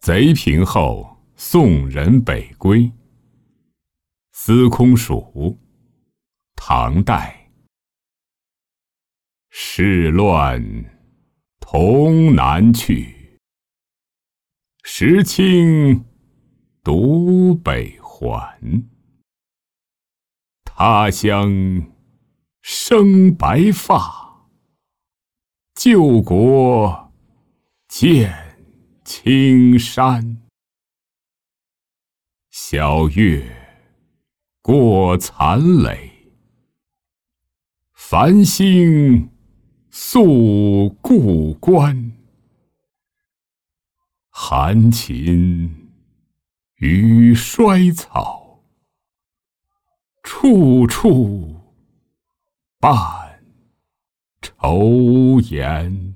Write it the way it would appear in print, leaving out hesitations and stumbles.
贼平后，送人北归。司空曙，唐代。世乱童难去，时清独北还。他乡生白发，旧国见青山。晓月过残垒，繁星宿故关。寒禽与衰草，处处伴愁颜。